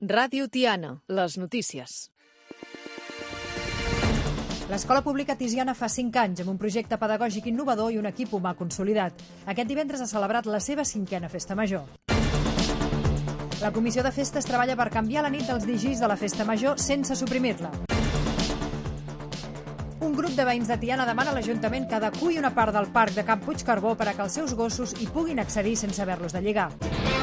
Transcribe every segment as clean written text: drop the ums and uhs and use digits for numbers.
Ràdio Tiana, les notícies. L'Escola Pública Tiziana fa 5 anys amb un projecte pedagògic innovador i un equip humà consolidat. Aquest divendres ha celebrat la seva 5a Festa Major. La Comissió de Festes treballa per canviar la nit dels digis de la Festa Major sense suprimir-la. Un grup de veïns de Tiana demana a l'Ajuntament que adeqüi una part del parc de Camp Puigcarbó per a que els seus gossos hi puguin accedir sense haver-los de lligar.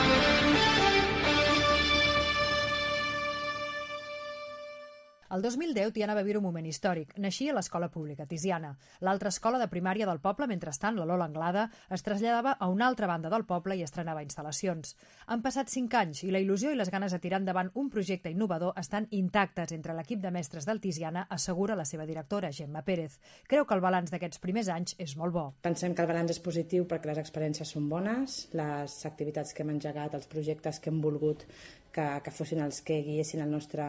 El 2010, Tiana va viure un moment històric. Naixia l'Escola Pública Tiziana. L'altra escola de primària del poble, mentrestant, la Lola Anglada, es traslladava a una altra banda del poble i estrenava instal·lacions. Han passat 5 anys i la il·lusió i les ganes de tirar endavant un projecte innovador estan intactes entre l'equip de mestres del Tiziana, assegura la seva directora, Gemma Pérez. Creu que el balanç d'aquests primers anys és molt bo. Pensem que el balanç és positiu perquè les experiències són bones, les activitats que hem engegat, els projectes que hem volgut que fossin els que guiessin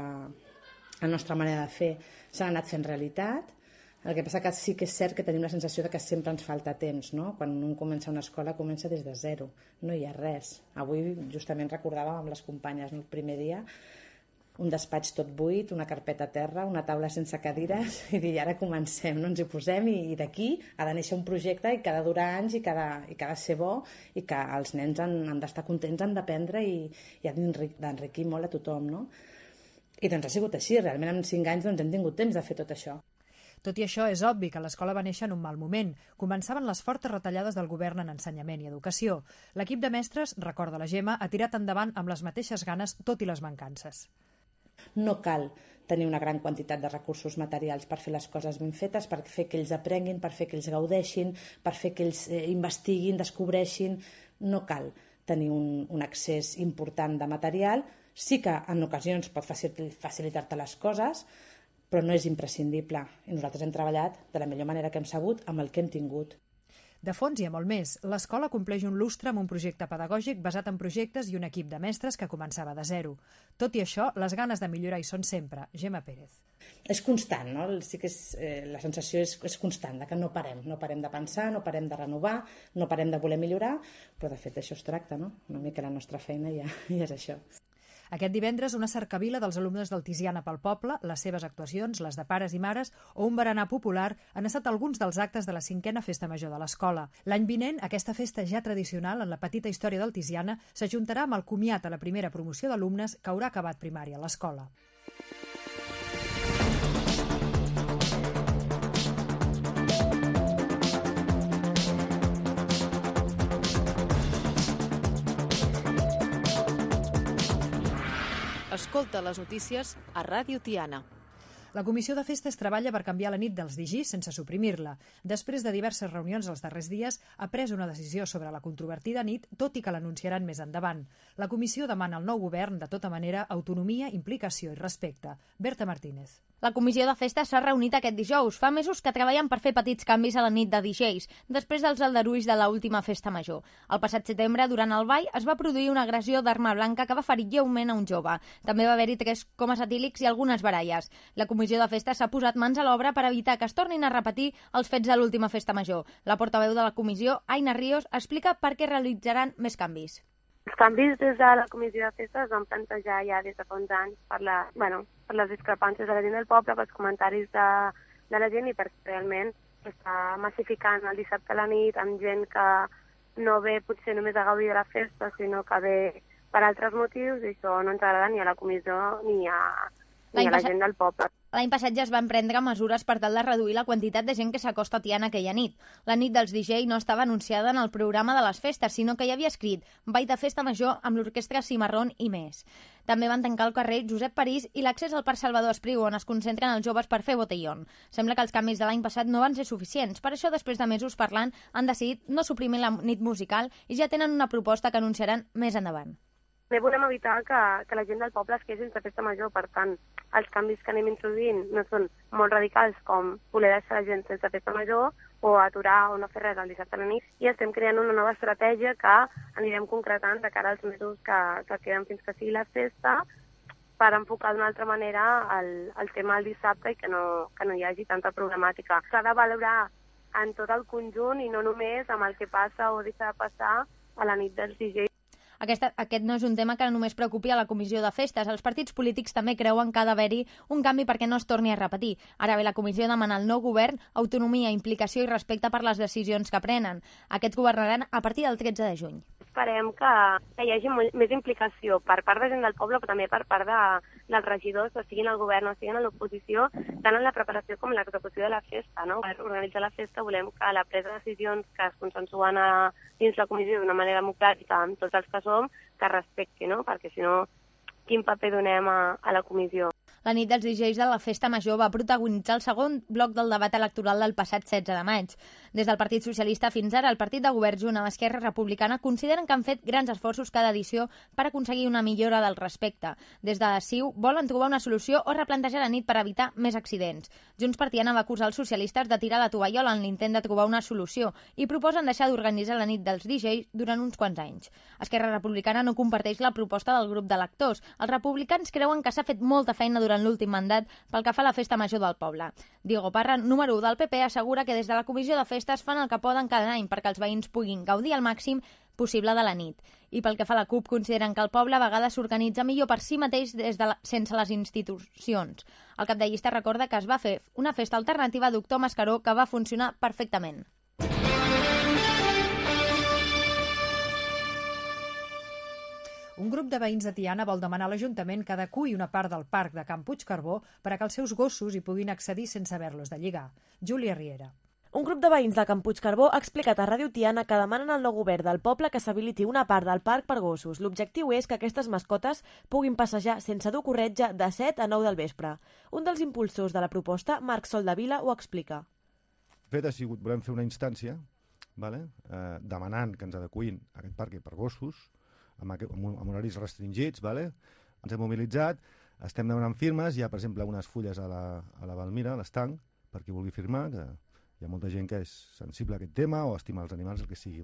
la nostra manera de fer s'han anat fent realitat. El que passa que sí que és cert que tenim la sensació de que sempre ens falta temps, no? Quan un comença una escola comença des de zero, no hi ha res. Avui justament recordàvem amb les companyes, no? El primer dia, un despatx tot buit, una carpeta a terra, una taula sense cadires, i dir, ara comencem, no? Ens hi posem i d'aquí ha de néixer un projecte i que ha de durar anys i que ha de ser bo i que els nens han d'estar contents, han d'aprendre i ha d'enriquir molt a tothom, no? I doncs ha sigut així, realment en 5 anys hem tingut temps de fer tot això. Tot i això, és obvi que l'escola va néixer en un mal moment. Començaven les fortes retallades del govern en ensenyament i educació. L'equip de mestres, recorda la Gemma, ha tirat endavant amb les mateixes ganes, tot i les mancances. No cal tenir una gran quantitat de recursos materials per fer les coses ben fetes, per fer que ells aprenguin, per fer que ells gaudeixin, per fer que ells investiguin, descobreixin. No cal tenir un accés important de material. Sí que en ocasions pot facilitar-te les coses, però no és imprescindible. I nosaltres hem treballat de la millor manera que hem sabut amb el que hem tingut. De fons hi ha molt més. L'escola compleix un lustre amb un projecte pedagògic basat en projectes i un equip de mestres que començava de zero. Tot i això, les ganes de millorar hi són sempre. Gemma Pérez. És constant, no? Sí que la sensació és constant, de que no parem de pensar, no parem de renovar, no parem de voler millorar, però de fet això es tracta, no? Una mica la nostra feina ja és això. Aquest divendres, una cercavila dels alumnes del Tiziana pel poble, les seves actuacions, les de pares i mares o un berenar popular han estat alguns dels actes de la 5a Festa Major de l'escola. L'any vinent, aquesta festa ja tradicional en la petita història del Tiziana s'ajuntarà amb el comiat a la primera promoció d'alumnes que haurà acabat primària a l'escola. Escolta les notícies a Ràdio Tiana. La Comissió de Festes treballa per canviar la nit dels digis sense suprimir-la. Després de diverses reunions els darrers dies, ha pres una decisió sobre la controvertida nit, tot i que l'anunciaran més endavant. La comissió demana al nou govern, de tota manera, autonomia, implicació i respecte. Berta Martínez. La Comissió de Festes s'ha reunit aquest dijous. Fa mesos que treballen per fer petits canvis a la nit de DJs, després dels aldarulls de l'última Festa Major. El passat setembre, durant el ball, es va produir una agressió d'arma blanca que va ferir lleument a un jove. També va haver-hi 3 comes etílics i algunes baralles. La Comissió de Festes s'ha posat mans a l'obra per evitar que es tornin a repetir els fets de l'última Festa Major. La portaveu de la comissió, Aina Ríos, explica per què realitzaran més canvis. Els canvis des de la Comissió de Festes es van plantejar ja des de fa uns anys per les discrepàncies de la gent del poble, pels comentaris de la gent i perquè realment està massificant el dissabte a la nit amb gent que no ve potser només a gaudir de la festa, sinó que ve per altres motius i això no ens agrada ni a la comissió ni a la gent del poble. L'any passat ja es van prendre mesures per tal de reduir la quantitat de gent que s'acosta a Tiana aquella nit. La nit dels DJ no estava anunciada en el programa de les festes, sinó que hi havia escrit ball de festa major amb l'orquestra Cimarrón i més. També van tancar el carrer Josep París i l'accés al Parc Salvador Espriu, on es concentren els joves per fer botellón. Sembla que els canvis de l'any passat no van ser suficients. Per això, després de mesos parlant, han decidit no suprimir la nit musical i ja tenen una proposta que anunciaran més endavant. També volem evitar que la gent del poble es quedi sense festa major, per tant, els canvis que anem introduint no són molt radicals com voler deixar la gent sense festa major o aturar o no fer res el dissabte a la nit, i estem creant una nova estratègia que anirem concretant de cara als mesos que queden fins que sigui la festa per enfocar d'una altra manera el tema del dissabte i que no hi hagi tanta problemàtica. S'ha de valorar en tot el conjunt i no només amb el que passa o deixa de passar a la nit dels DJs. Aquest no és un tema que només preocupi a la Comissió de Festes. Els partits polítics també creuen que ha d'haver-hi un canvi perquè no es torni a repetir. Ara bé, la comissió demana al nou govern autonomia, implicació i respecte per les decisions que prenen. Aquests governaran a partir del 13 de juny. Esperem que hi hagi més implicació per part de gent del poble, però també per part dels regidors, o siguin al govern o siguin a l'oposició, tant en la preparació com en l'execució de la festa. No? Per organitzar la festa volem que la presa de decisions que es consensuen dins la comissió d'una manera democràtica amb tots els que som, que respecti, no? Perquè si no, quin paper donem a la comissió? La nit dels DJs de la Festa Major va protagonitzar el segon bloc del debat electoral del passat 16 de maig. Des del Partit Socialista fins ara, el partit de govern junt amb Esquerra Republicana consideren que han fet grans esforços cada edició per aconseguir una millora del respecte. Des de CiU volen trobar una solució o replantejar la nit per evitar més accidents. Junts per Tiana va acusar els socialistes de tirar la tovallola en l'intent de trobar una solució i proposen deixar d'organitzar la nit dels DJs durant uns quants anys. Esquerra Republicana no comparteix la proposta del grup d'electors. Els republicans creuen que s'ha fet molta feina durant l'últim mandat pel que fa a la Festa Major del poble. Diego Parra, número 1 del PP, assegura que des de la Comissió de Festes fan el que poden cada any perquè els veïns puguin gaudir al màxim possible de la nit. I pel que fa a la CUP, consideren que el poble a vegades s'organitza millor per si mateix sense les institucions. El cap de llista recorda que es va fer una festa alternativa Doctor Mascaró que va funcionar perfectament. Un grup de veïns de Tiana vol demanar a l'Ajuntament que adeqüi una part del parc de Can Puigcarbó per a que els seus gossos hi puguin accedir sense haver-los de lligar. Júlia Riera. Un grup de veïns de Can Puigcarbó ha explicat a Ràdio Tiana que demanen al nou govern del poble que s'habiliti una part del parc per gossos. L'objectiu és que aquestes mascotes puguin passejar sense dur corretja de 7 a 9 del vespre. Un dels impulsors de la proposta, Marc Soldavila, ho explica. El fet ha sigut, volem fer una instància demanant que ens adequïn aquest parc per gossos, amb horaris restringits, ens hem mobilitzat, estem demanant firmes, hi ha, per exemple, unes fulles a la Valmira, a l'estanc, per qui vulgui firmar, que hi ha molta gent que és sensible a aquest tema o estima els animals, el que sigui.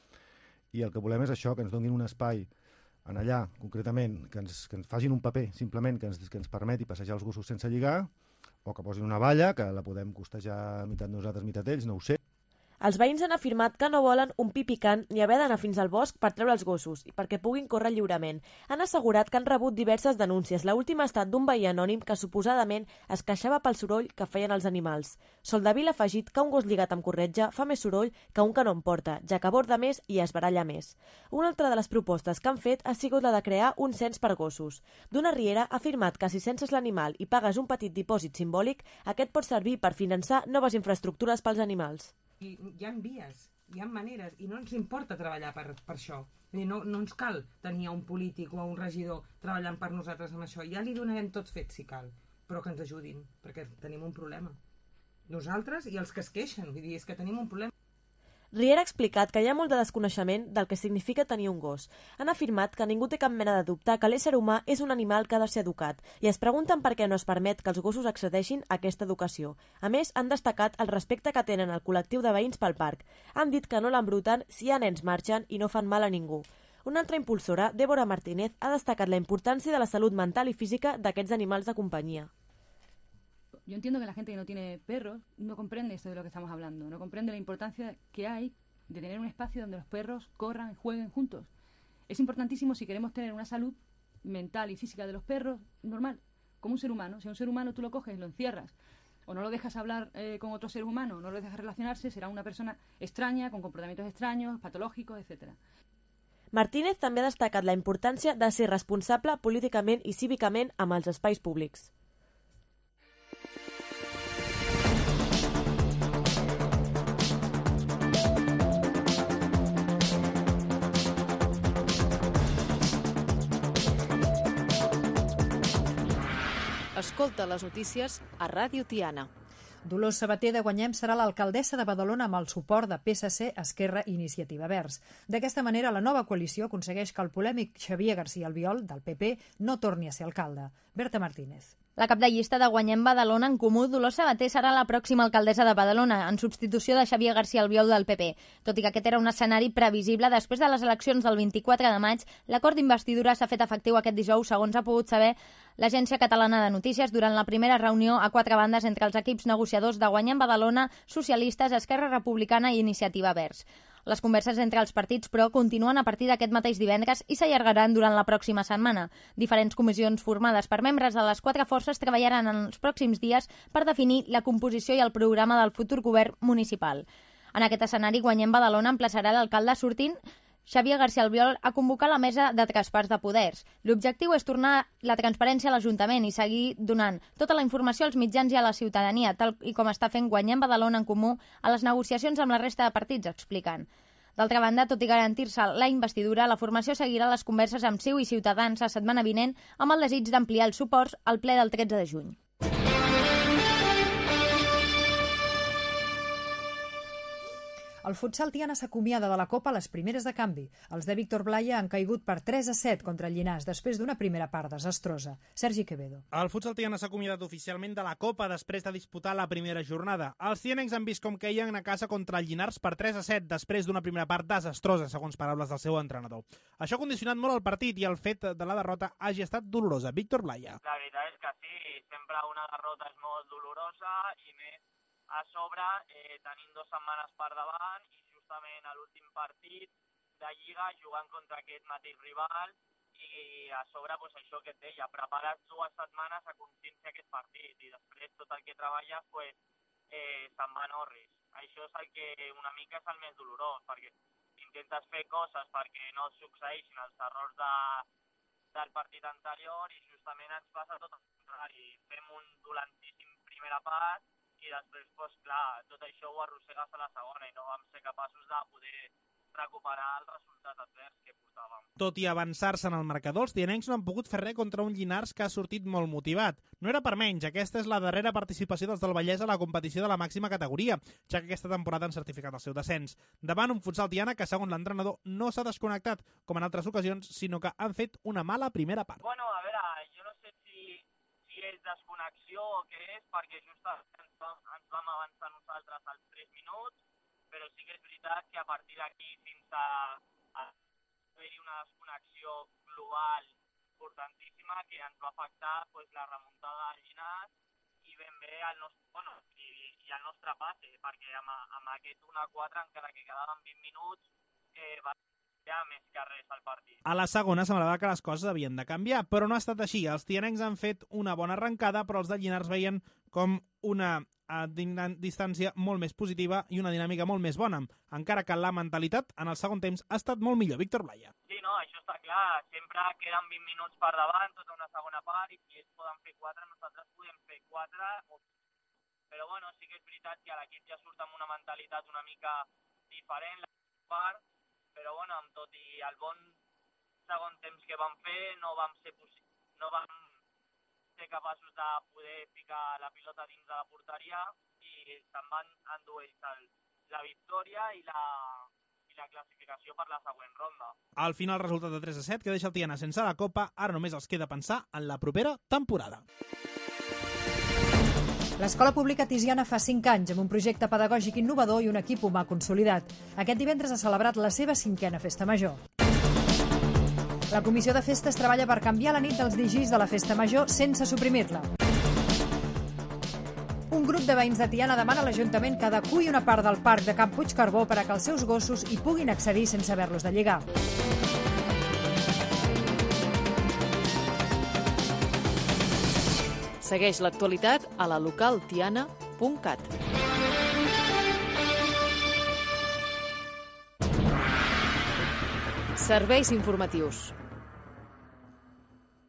I el que volem és això, que ens donin un espai en allà, concretament, que ens facin un paper, simplement, que ens permeti passejar els gossos sense lligar, o que posin una valla, que la podem costejar mitat nosaltres, mitat ells, no ho sé. Els veïns han afirmat que no volen un pi picant ni haver d'anar fins al bosc per treure els gossos i perquè puguin córrer lliurement. Han assegurat que han rebut diverses denúncies. L'última ha estat d'un veí anònim que suposadament es queixava pel soroll que feien els animals. Soldavila ha afegit que un gos lligat amb corretja fa més soroll que un que no en porta, ja que aborda més i es baralla més. Una altra de les propostes que han fet ha sigut la de crear un cens per gossos. D'una Riera ha afirmat que si censes l'animal i pagues un petit dipòsit simbòlic, aquest pot servir per finançar noves infraestructures pels animals. I hi ha vies, hi ha maneres, i no ens importa treballar per això. No ens cal tenir un polític o un regidor treballant per nosaltres amb això. Ja li donarem tot fet, si cal, però que ens ajudin, perquè tenim un problema. Nosaltres i els que es queixen, vull dir, és que tenim un problema. Riera ha explicat que hi ha molt de desconeixement del que significa tenir un gos. Han afirmat que ningú té cap mena de dubte que l'ésser humà és un animal que ha de ser educat i es pregunten per què no es permet que els gossos accedeixin a aquesta educació. A més, han destacat el respecte que tenen el col·lectiu de veïns pel parc. Han dit que no l'embruten si hi ha nens marxen i no fan mal a ningú. Una altra impulsora, Débora Martínez, ha destacat la importància de la salut mental i física d'aquests animals de companyia. Yo entiendo que la gente que no tiene perros no comprende esto de lo que estamos hablando, no comprende la importancia que hay de tener un espacio donde los perros corran y jueguen juntos. Es importantísimo si queremos tener una salud mental y física de los perros normal, como un ser humano. Si a un ser humano tú lo coges, lo encierras o no lo dejas hablar con otro ser humano, no lo dejas relacionarse, será una persona extraña, con comportamientos extraños, patológicos, etc. Martínez també ha destacat la importància de ser responsable políticament i cívicament amb els espais públics. Escolta les notícies a Ràdio Tiana. Dolors Sabater de Guanyem serà l'alcaldessa de Badalona amb el suport de PSC, Esquerra i Iniciativa Verds. D'aquesta manera, la nova coalició aconsegueix que el polèmic Xavier García Albiol, del PP, no torni a ser alcalde. Berta Martínez. La cap de llista de Guanyem Badalona en Comú, Dolors Sabater, serà la pròxima alcaldessa de Badalona, en substitució de Xavier García Albiol del PP. Tot i que aquest era un escenari previsible, després de les eleccions del 24 de maig, l'acord d'investidura s'ha fet efectiu aquest dijous, segons ha pogut saber l'Agència Catalana de Notícies durant la primera reunió a 4 bandes entre els equips negociadors de Guanyem Badalona, Socialistes, Esquerra Republicana i Iniciativa Verds. Les converses entre els partits, però, continuen a partir d'aquest mateix divendres i s'allargaran durant la pròxima setmana. Diferents comissions formades per membres de les 4 forces treballaran en els pròxims dies per definir la composició i el programa del futur govern municipal. En aquest escenari, Guanyem Badalona emplaçarà l'alcalde sortint, Xavier García Albiol, a convocar la mesa de traspàs de poders. L'objectiu és tornar la transparència a l'Ajuntament i seguir donant tota la informació als mitjans i a la ciutadania, tal i com està fent Guanyem Badalona en Comú a les negociacions amb la resta de partits, expliquen. D'altra banda, tot i garantir-se la investidura, la formació seguirà les converses amb CiU i Ciutadans la setmana vinent amb el desig d'ampliar els suports al ple del 13 de juny. El futsal Tiana s'acomiada de la Copa a les primeres de canvi. Els de Víctor Blaya han caigut per 3-7 contra el Llinars després d'una primera part desastrosa. Sergi Quevedo. El futsal Tiana s'ha acomiadat oficialment de la Copa després de disputar la primera jornada. Els tianencs han vist com queien a casa contra el Llinars per 3-7 després d'una primera part desastrosa, segons paraules del seu entrenador. Això ha condicionat molt el partit i el fet de la derrota hagi estat dolorosa. Víctor Blaya. La veritat és que sí, sempre una derrota és molt dolorosa i més a sobre tenint 2 setmanes per davant i justament a l'últim partit de Lliga jugant contra aquest mateix rival i a sobre pues, això que et deia, prepares 2 setmanes a consciència aquest partit i després tot el que treballes pues, se'n va en orris. Això és el que una mica és el més dolorós perquè intentes fer coses perquè no succeeixin els errors del partit anterior i justament ens passa tot el contrari. Fem un dolentíssim primera part i després, doncs, clar, tot això ho arrossegues a la segona i no vam ser capaços de poder recuperar el resultat advers que portàvem. Tot i avançar-se en el marcador, els tianencs no han pogut fer res contra un Llinars que ha sortit molt motivat. No era per menys, aquesta és la darrera participació dels del Vallès a la competició de la màxima categoria, ja que aquesta temporada han certificat el seu descens. Davant un futsal Tiana que, segons l'entrenador, no s'ha desconnectat, com en altres ocasions, sinó que han fet una mala primera part. Bueno, a veure, jo no sé si és desconnexió o què és, perquè justament ens vam avançar nosaltres als 3 minuts, però sí que és veritat que a partir d'aquí fins a haver-hi una desconnexió global importantíssima que ens va afectar pues, la remuntada del Llinars i ben bé el nostre, i el nostre passe, perquè amb aquest 1-4, encara que quedaven 20 minuts, va més que res al partit. A la segona semblava que les coses havien de canviar, però no ha estat així. Els tianencs han fet una bona arrencada, però els de Llinars veien com una distància molt més positiva i una dinàmica molt més bona, encara que la mentalitat en el segon temps ha estat molt millor. Víctor Blaya. Sí, no, això està clar. Sempre queden 20 minuts per davant, tota una segona part, i si ells poden fer 4, nosaltres podem fer 4. Però bueno, sí que és veritat que l'equip ja surt amb una mentalitat una mica diferent, la part, però bueno, amb tot i el bon segon temps que vam fer, no vam ser capaços de poder ficar la pilota dins de la porteria i se'n van endur ells la victòria i la classificació per la següent ronda. Al final, resultat de 3-7 que deixa el Tiana sense la Copa. Ara només els queda pensar en la propera temporada. L'Escola Pública Tiziana fa 5 anys amb un projecte pedagògic innovador i un equip humà consolidat. Aquest divendres ha celebrat la seva 5a festa major. La Comissió de Festes treballa per canviar la nit dels DJs de la festa major sense suprimir-la. Un grup de veïns de Tiana demana a l'Ajuntament que adeqüi una part del parc de Camp Puigcarbó per a que els seus gossos hi puguin accedir sense haver-los de lligar. Segueix l'actualitat a la localtiana.cat. Serveis informatius.